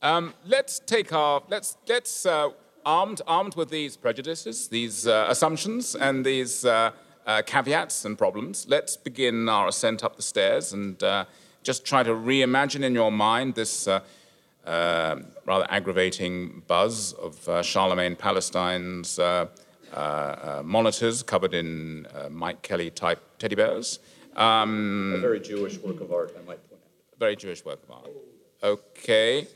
Armed with these prejudices, these assumptions, and these caveats and problems, let's begin our ascent up the stairs and just try to reimagine in your mind this rather aggravating buzz of Charlemagne Palestine's monitors covered in Mike Kelly-type teddy bears. A very Jewish work of art, I might point out. Very Jewish work of art. Okay.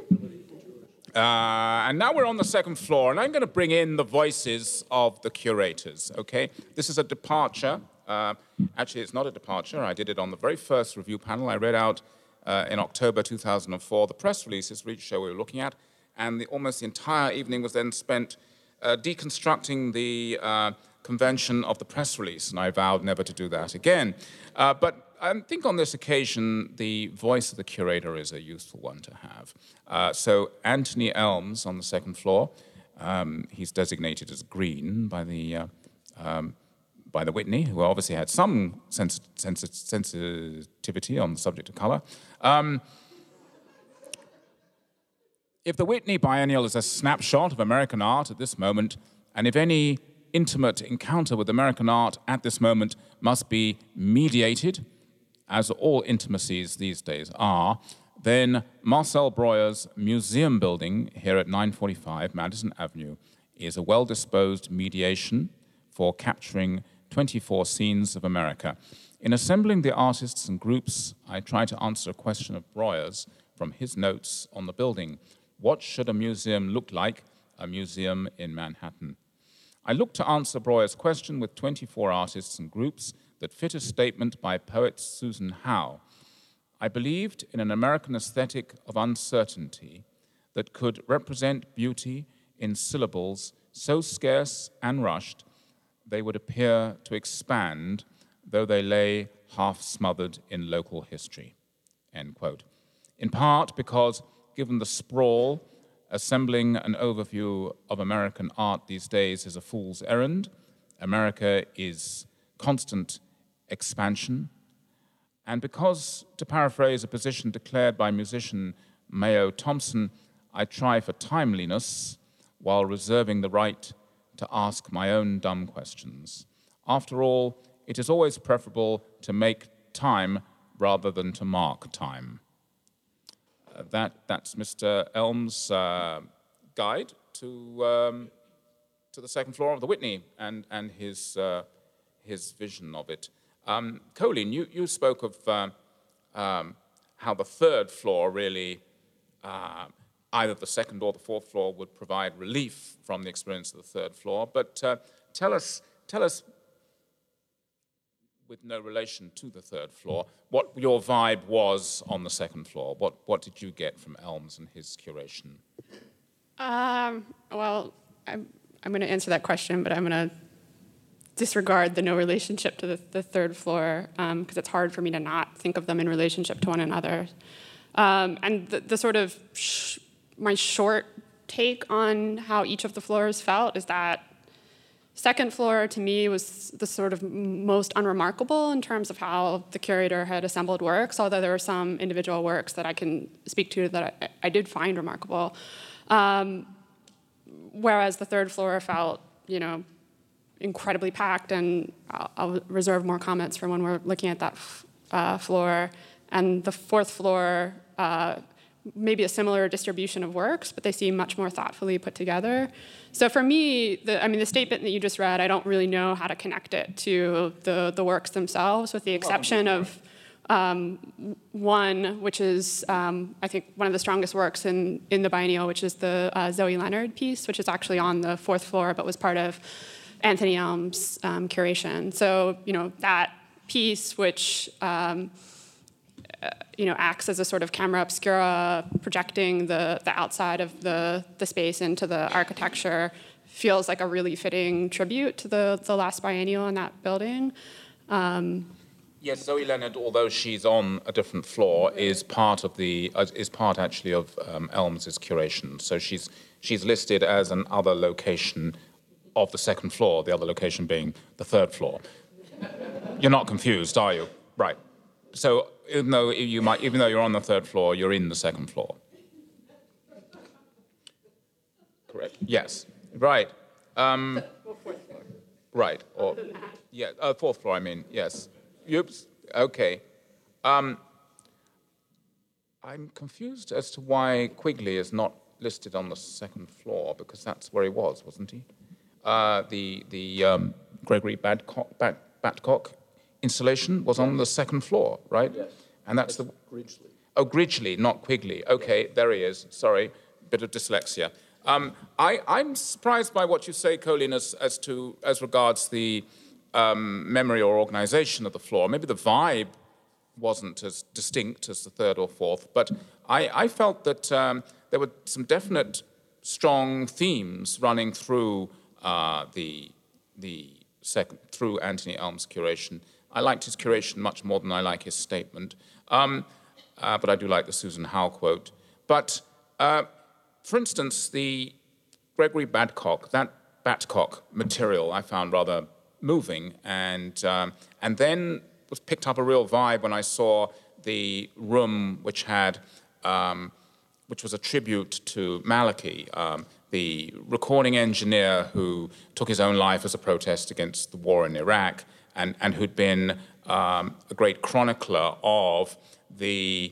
And now we're on the second floor, and I'm going to bring in the voices of the curators, okay? This is a departure. Actually, it's not a departure. I did it on the very first review panel. I read out in October 2004 the press releases for each show we were looking at, and almost the entire evening was then spent deconstructing the convention of the press release, and I vowed never to do that again. But I think on this occasion, the voice of the curator is a useful one to have. So Anthony Elms on the second floor, he's designated as green by the Whitney, who obviously had some sensitivity on the subject of color. If the Whitney Biennial is a snapshot of American art at this moment, and if any intimate encounter with American art at this moment must be mediated, as all intimacies these days are, then Marcel Breuer's museum building here at 945 Madison Avenue is a well-disposed mediation for capturing 24 scenes of America. In assembling the artists and groups, I try to answer a question of Breuer's from his notes on the building. What should a museum look like, a museum in Manhattan? I look to answer Breuer's question with 24 artists and groups that fit a statement by poet Susan Howe. I believed in an American aesthetic of uncertainty that could represent beauty in syllables so scarce and rushed they would appear to expand, though they lay half smothered in local history, end quote. In part because, given the sprawl, assembling an overview of American art these days is a fool's errand. America is constant expansion. And because, to paraphrase a position declared by musician Mayo Thompson, I try for timeliness while reserving the right to ask my own dumb questions. After all, it is always preferable to make time rather than to mark time. That's Mr. Elms' guide to the second floor of the Whitney and his vision of it. Colleen, you spoke of how the third floor really, either the second or the fourth floor, would provide relief from the experience of the third floor. But tell us, with no relation to the third floor, what your vibe was on the second floor. What did you get from Elms and his curation? Well, I'm going to answer that question, but I'm going to disregard the no relationship to the third floor because it's hard for me to not think of them in relationship to one another. And the sort of my short take on how each of the floors felt is that second floor, to me, was the sort of most unremarkable in terms of how the curator had assembled works, although there were some individual works that I can speak to that I did find remarkable. Whereas the third floor felt, incredibly packed, and I'll reserve more comments for when we're looking at that floor. And the fourth floor, maybe a similar distribution of works, but they seem much more thoughtfully put together. So for me, the statement that you just read, I don't really know how to connect it to the works themselves, with the exception of one, which is, I think, one of the strongest works in the biennial, which is the Zoe Leonard piece, which is actually on the fourth floor, but was part of Anthony Elms' curation. So, that piece, which acts as a sort of camera obscura, projecting the outside of the space into the architecture, feels like a really fitting tribute to the last biennial in that building. Yes, Zoe Leonard, although she's on a different floor, is part actually of Elms' curation. So she's listed as an other location of the second floor, the other location being the third floor. You're not confused, are you? Right. So even though you're on the third floor, you're in the second floor. Correct. Yes. Right. Right. Or, yeah, fourth floor, I mean, yes. Oops. Okay. I'm confused as to why Quigley is not listed on the second floor, because that's where he was, wasn't he? The Gregory Badcock installation was on the second floor, right? Yes. And that's the... Gridgley. Oh, Gridgley, not Quigley. Okay, there he is. Sorry, bit of dyslexia. I'm surprised by what you say, Colleen, as regards the memory or organization of the floor. Maybe the vibe wasn't as distinct as the third or fourth, but I felt that there were some definite strong themes running through the second, through Anthony Elm's curation. I liked his curation much more than I like his statement, but I do like the Susan Howe quote. But for instance, the Gregory Badcock, that Badcock material I found rather moving, and then was picked up a real vibe when I saw the room which had, which was a tribute to Malachi, the recording engineer who took his own life as a protest against the war in Iraq, and who'd been a great chronicler of the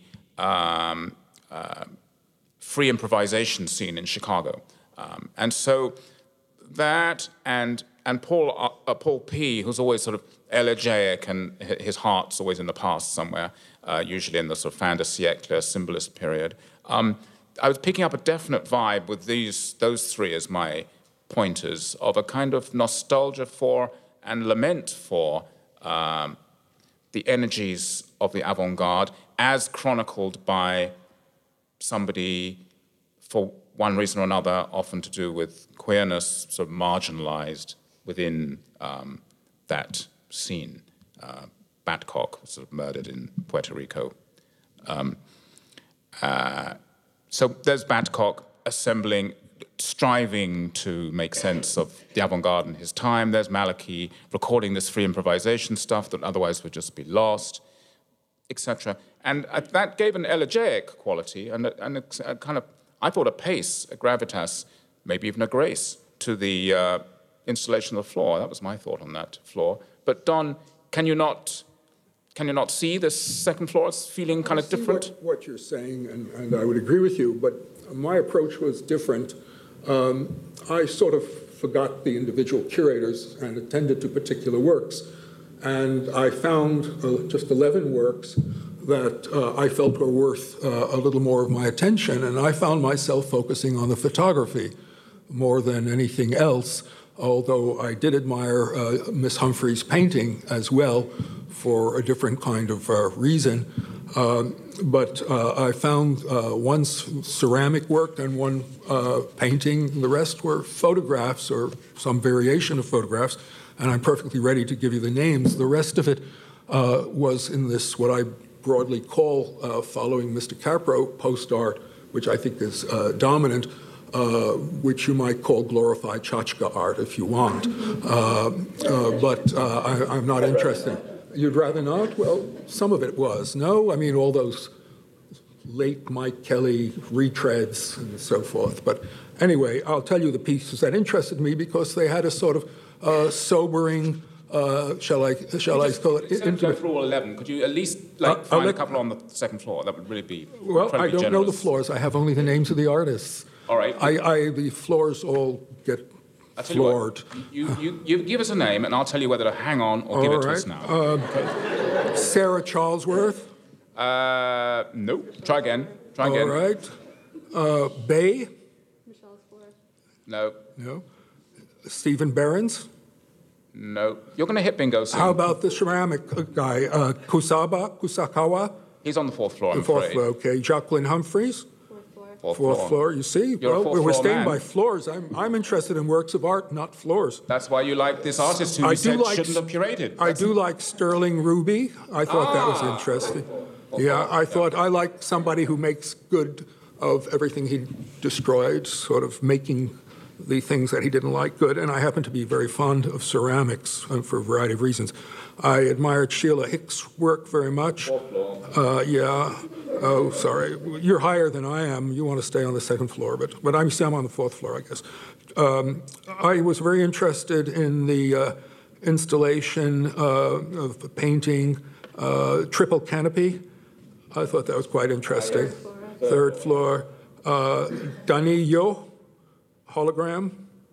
free improvisation scene in Chicago. And so that and Paul P., who's always sort of elegiac and his heart's always in the past somewhere, usually in the sort of fin de siècle symbolist period. I was picking up a definite vibe with those three as my pointers of a kind of nostalgia for and lament for the energies of the avant-garde as chronicled by somebody, for one reason or another, often to do with queerness, sort of marginalized within that scene. Badcock was sort of murdered in Puerto Rico. So there's Badcock assembling, striving to make sense of the avant-garde in his time. There's Malachi recording this free improvisation stuff that otherwise would just be lost, etc. And that gave an elegiac quality and a kind of, I thought, a pace, a gravitas, maybe even a grace to the installation of the floor. That was my thought on that floor. But Don, can you not see this second floor as feeling kind of different? What you're saying, and I would agree with you, but my approach was different. I sort of forgot the individual curators and attended to particular works. And I found just 11 works that I felt were worth a little more of my attention. And I found myself focusing on the photography more than anything else, although I did admire Miss Humphrey's painting as well for a different kind of reason. But I found one ceramic work and one painting. The rest were photographs or some variation of photographs, and I'm perfectly ready to give you the names. The rest of it was in this, what I broadly call, following Mr. Capro, post art, which I think is dominant, which you might call glorified tchotchke art if you want. But I'm not interested. You'd rather not? Well, some of it was. No? I mean, all those late Mike Kelly retreads and so forth. But anyway, I'll tell you the pieces that interested me because they had a sort of sobering, shall I call it? Go through all 11. Could you at least find a couple on the second floor? That would really be well, I don't generous. know the floors. I have only the names of the artists. All right. The floors all get floored. You give us a name, and I'll tell you whether to hang on or give it to us now. Okay. Sarah Charlesworth. Nope. Try again. All right. Bay. No. No. Stephen Behrens. No. You're going to hit bingo soon. How about the ceramic guy, Kusakawa? He's on the fourth floor, I'm The fourth afraid. floor, okay. Jacqueline Humphreys. Fourth floor, you see? You're a fourth we're floor staying man. by floors. I'm interested in works of art, not floors. That's why you like this artist who you said shouldn't have curated. I do like Sterling Ruby. I thought that was interesting. Yeah, I thought I like somebody who makes good of everything he destroyed, sort of making the things that he didn't like good. And I happen to be very fond of ceramics for a variety of reasons. I admired Sheila Hicks' work very much. Yeah. Oh, sorry. You're higher than I am. You want to stay on the second floor, but I'm on the fourth floor, I guess. I was very interested in the installation of the painting, triple canopy. I thought that was quite interesting. Third floor. Danny Yo, hologram.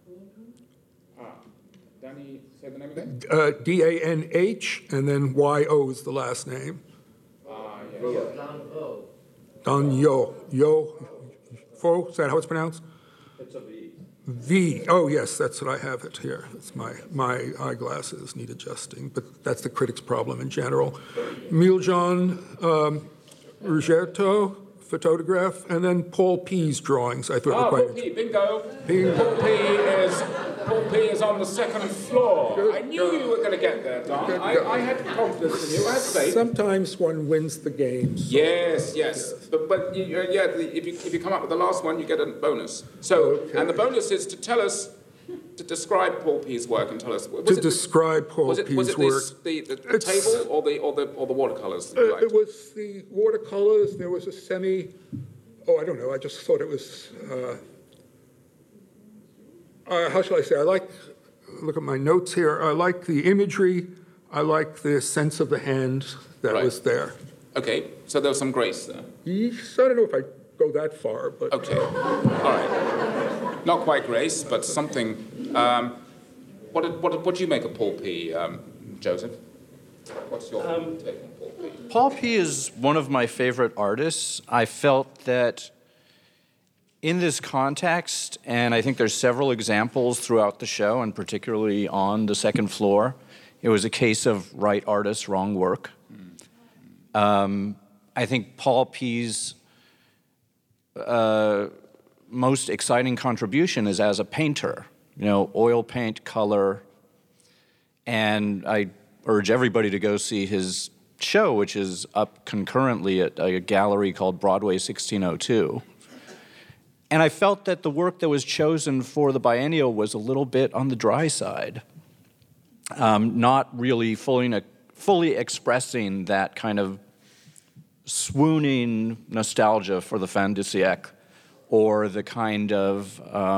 Danny, say the name again? D-A-N-H, and then Y-O is the last name. Don Yo. Yo. Fo, is that how it's pronounced? It's a V. V. Oh, yes, that's what I have it here. It's my eyeglasses need adjusting, but that's the critic's problem in general. Miljan Rugetto, photograph, and then Paul P's drawings. I thought were quite Paul P, bingo. Bingo. Paul P is on the second floor. Good, I knew you were going to get there, Don. I had confidence in you. I had faith. Sometimes one wins the game. So. Yes. But if you come up with the last one, you get a bonus. So, okay. And the bonus is to tell us, to describe Paul P's work and tell us. Describe Paul P's work. Was it the table or the watercolors that you liked? It was the watercolors. There was a I don't know. I just thought it was. How shall I say? Look at my notes here. I like the imagery. I like the sense of the hand that was there. Okay, so there was some grace there. Yes, I don't know if I go that far, but. Okay, all right. Not quite grace, but something. What do you make of Paul P, Joseph? What's your take on Paul P? Paul P is one of my favorite artists. I felt that in this context, and I think there's several examples throughout the show, and particularly on the second floor, it was a case of right artist, wrong work. I think Paul P's most exciting contribution is as a painter. Oil paint, color, and I urge everybody to go see his show, which is up concurrently at a gallery called Broadway 1602. And I felt that the work that was chosen for the biennial was a little bit on the dry side, not really fully expressing that kind of swooning nostalgia for the fin de siècle, or the kind of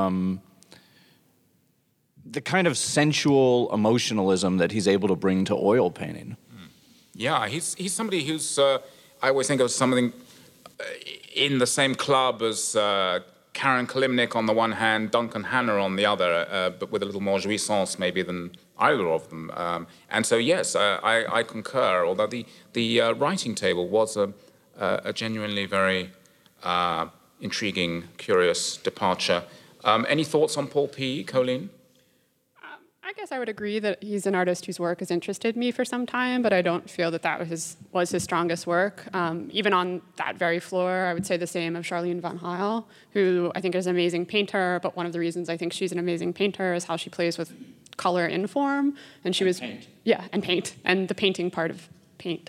sensual emotionalism that he's able to bring to oil painting. Yeah, he's somebody who's, I always think of something in the same club as Karen Kalimnik on the one hand, Duncan Hanna on the other, but with a little more jouissance maybe than either of them. And so, yes, I concur, although the writing table was a genuinely very intriguing, curious departure. Any thoughts on Paul P., Colleen? I guess I would agree that he's an artist whose work has interested me for some time, but I don't feel that was his strongest work. Even on that very floor, I would say the same of Charlene Van Hyle, who I think is an amazing painter, but one of the reasons I think she's an amazing painter is how she plays with color in form. And paint. Yeah, and paint, and the painting part of paint.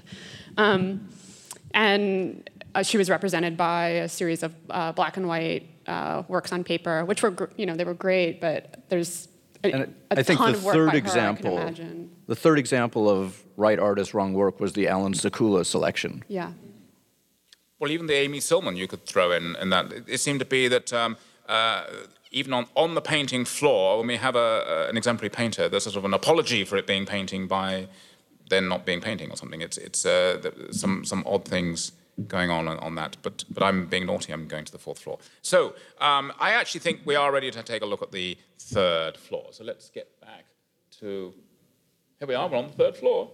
And she was represented by a series of black and white works on paper, which were, they were great, but there's I think the third example of right artist, wrong work was the Alan Sekula selection. Yeah. Well, even the Amy Silman you could throw in that. It seemed to be that even on the painting floor, when we have an exemplary painter, there's sort of an apology for it being painting by then not being painting or something. It's some odd things going on that, but I'm being naughty, I'm going to the fourth floor. So I actually think we are ready to take a look at the third floor. So let's get back to, here we are, we're on the third floor.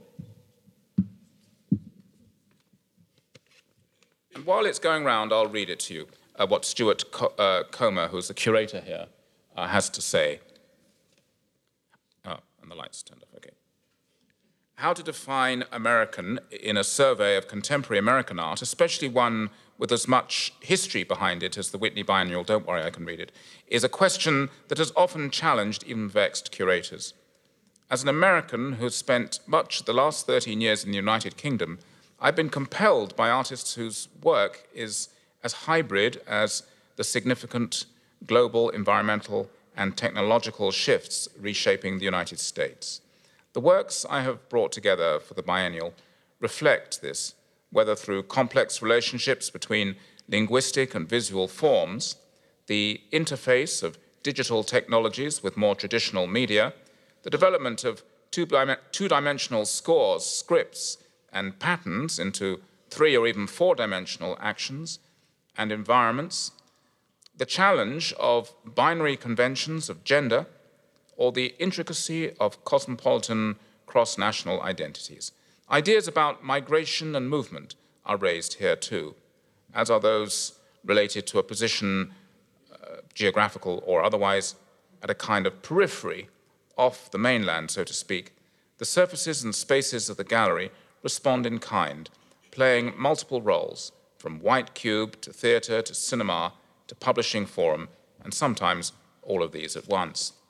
And while it's going round, I'll read it to you, what Stuart Comer, who's the curator here, has to say. Oh, and the lights turned off, okay. How to define American in a survey of contemporary American art, especially one with as much history behind it as the Whitney Biennial, don't worry, I can read it, is a question that has often challenged, even vexed curators. As an American who has spent much of the last 13 years in the United Kingdom, I've been compelled by artists whose work is as hybrid as the significant global, environmental, and technological shifts reshaping the United States. The works I have brought together for the biennial reflect this, whether through complex relationships between linguistic and visual forms, the interface of digital technologies with more traditional media, the development of two-dimensional scores, scripts, and patterns into 3 or even 4-dimensional actions and environments, the challenge of binary conventions of gender, or the intricacy of cosmopolitan cross-national identities. Ideas about migration and movement are raised here too, as are those related to a position, geographical or otherwise, at a kind of periphery off the mainland, so to speak. The surfaces and spaces of the gallery respond in kind, playing multiple roles, from white cube to theatre to cinema to publishing forum, and sometimes all of these at once.